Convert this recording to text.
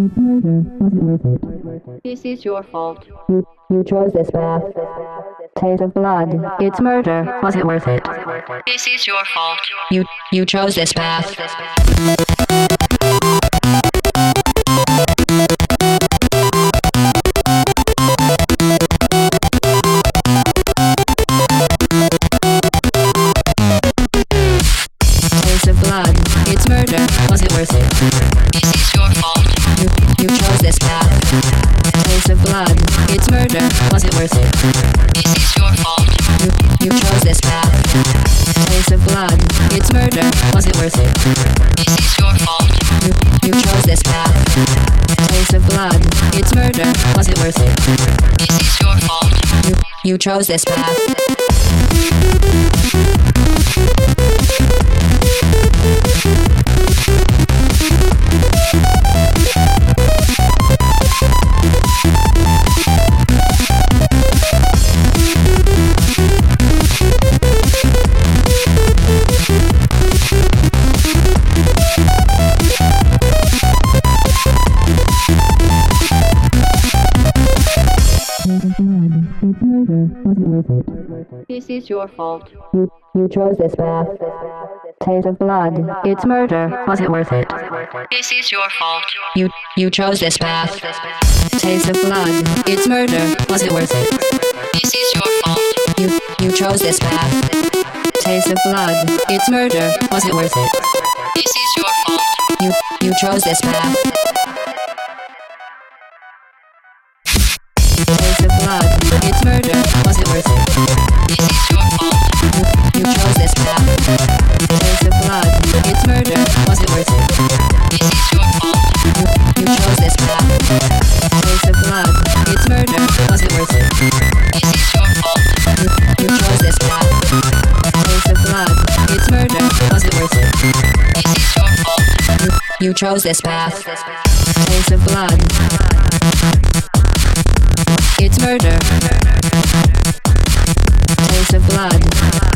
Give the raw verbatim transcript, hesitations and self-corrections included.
This is your fault. You, you chose this path. Taste of blood. It's murder. Was it worth it? This is your fault. You, you chose this path. Taste of blood. It's murder. Was it worth it? This is your fault. You, you chose this path. Taste of blood. It's murder. Was it worth it? This is your fault. You, you chose this path. Taste of blood. It's murder. Was it worth it? This is your fault. You, you chose this path. Taste of blood. It's murder. Was it worth it? This is your fault. You, you chose this path. This is your fault. You, you chose this path. Taste of blood. It's murder. Was it worth it? This is your fault. You, you chose this path. Taste of blood. It's murder. Was it worth it? This is your fault. You, you chose this path. Taste of blood. It's murder. Was it worth it? This is your fault. You, you chose this path. Taste of blood. It's murder. Was it worth it? This is your fault. You, you chose this path. Taste of blood. It's murder. Was it worth it? This is your fault. You, you chose this path. Taste of blood. It's murder. Was it worth it? This is your fault. You, you chose this path. Taste of blood. It's murder. Was it worth it? This is your fault. You, you chose this path. Taste of blood. It's murder. Taste of blood.